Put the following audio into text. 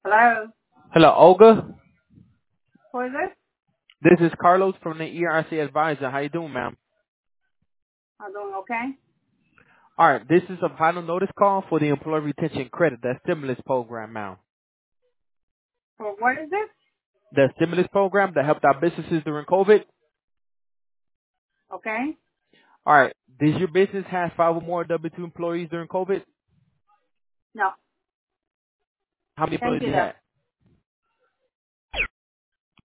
Hello. Hello, Olga. Who is this? This is Carlos from the ERC Advisor. How you doing, ma'am? I'm doing okay. All right, this is a final notice call for the Employee Retention Credit, that stimulus program, ma'am. For what is this? The stimulus program that helped our businesses during COVID. Okay. All right, does your business have 5 or more W-2 employees during COVID? No. How many Thank employees you do you though. have?